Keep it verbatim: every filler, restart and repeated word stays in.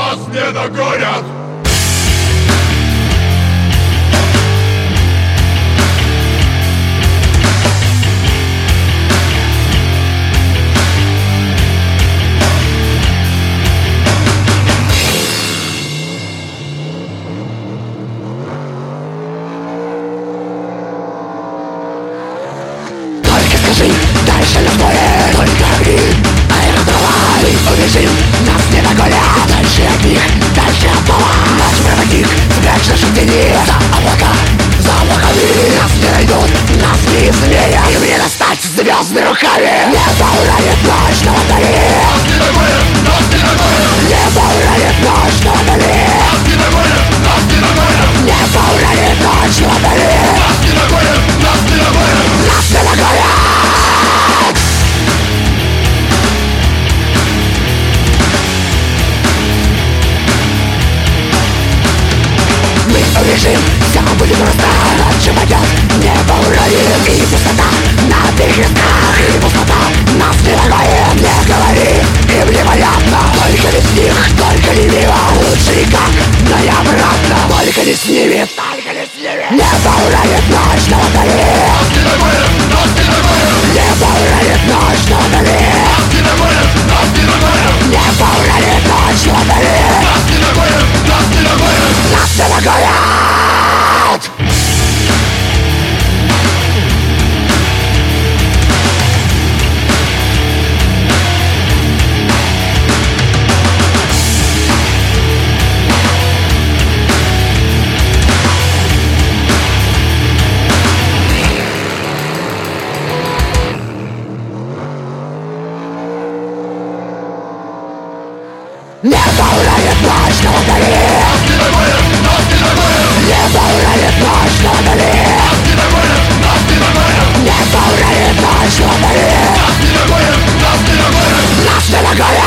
нас не догонят. Скажи, дальше на море только огни, аэродромы убежим, нас не догонят. Дальше от них, дальше от пола, наш проводник, спрячь наши тени за облака, за облаками. Нас не найдут, нас не изменят, им не достать звездными руками. Небо уронит ночь на водоре, Нас не догонят, нас не догонят. небо уронит ночь на водоре, Нас не догонят, нас не догонят. небо уронит ночь на водоре, Нас не догонят, нас не догонят. нас не догонят. Убежим, все будет просто. Ночью пойдет, небо уронит. И пустота на перекрестках, и пустота нас не догонит. Не говори, им непонятно. Только не с них, только не мимо. Лучше никак, но не обратно. Только не снимет, только не снимет. Небо уронит ночь на водоре. Нас не догонят, нас не догонят. Небо уронит ночь на водоре. Нас не догонят, нас не догонят. Небо уронит ночь на водоре. Нас не догонят, нас не догонят. Нас не догонят. Небо уронит ночь на водоре. Нас не догонят, нас не догонят. Небо уронит ночь на водоре. Нас не догонят, нас не догонят. Небо уронит ночь на водоре. Нас не догонят, нас не догонят. Нас не догонят.